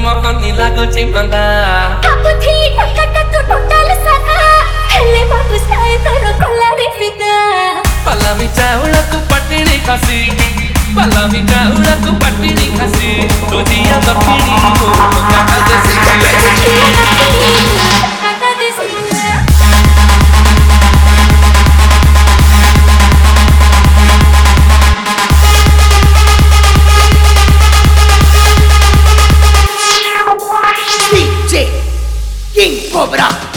मोहनी लागुची मला कापुथी टक्का तू टोटल साधा हेले बाबू साय तर कोलारी फिदा पलावी चावल तू पटणी खासी पलावी चावल तू पटणी खासी तुझिया दक्षिणी को काका देसी काका देसी DJ King Cobra.